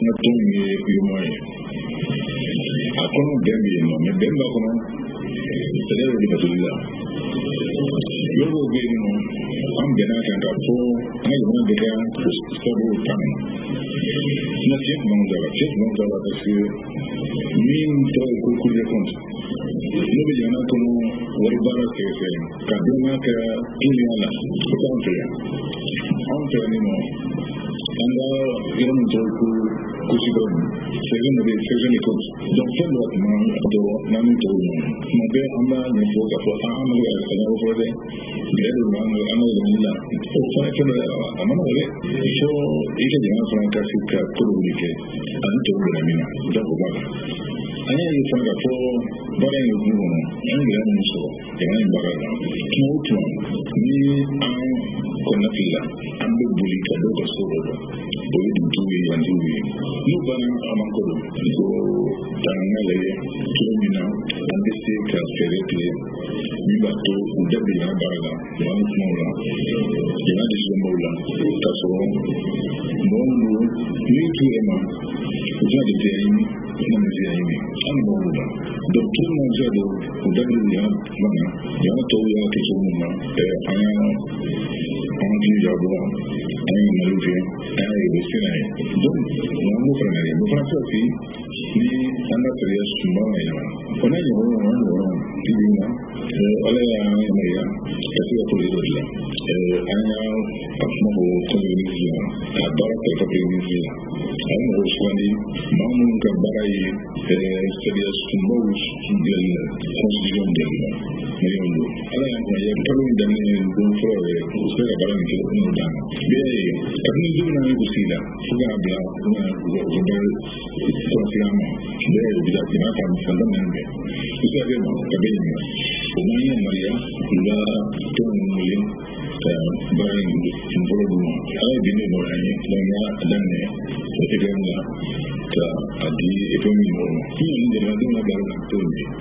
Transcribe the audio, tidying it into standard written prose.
Natungi Yumai. Akono Dembi, Demba Kono, Sedero di Batula. Yogo Gino, Ambenat and Apo, I want the guy to several times. Not yet Mongala, just Mongala, the few mean Kukujakon. Nobody Yanakono, Waribara Cafe, Kadunaka, Iliana, Country. Antonio. And Iran Joku Kusigon, second of the second coach. Don't tell what man do Nami told me. Mabe Amba Nifoka for Amala and over there. The other man will Amala. So I told Amala. So each of the answer on Casika communicate and told Ramina, Dakobala. I know you find a four, but I know you and Gran so, and I'm Baraga. No one, me, I'm Konafila, and the bully Kadoga Soro. Boyd Dewey and Dewey. No banner Amakolo. So, Tanale, Kilomina, and the state has correctly. Mibato, Udabina Baraga, one smaller. United Samola, Casoro, Mono, New to Emma, Jadi Jamie, Namizami, and Mola. The two Mazado, Udabina, Yamato Yakizuma, Ayana, Auntie Yabua, and Maluka, and I was saying, don't move from it. But I see me and not the rest tomorrow. When I go on, Tivina, Alea, as you put it, I now have no community, a barrack of community. I was funny, Mamunka Barai, studies to most the constitution deliver. I am telling them in Buffer, instead of Baranki, down. Kami juga nak kusila, suka abla, suka konsiama, dia tidak tindakan fundamental. Itu ada kabelnya. Pemain Maria, la tungguin, barang involvement. Kalau bini orang yang ada ni, kita adi ekonomi. Ini dia tu nak barang tu.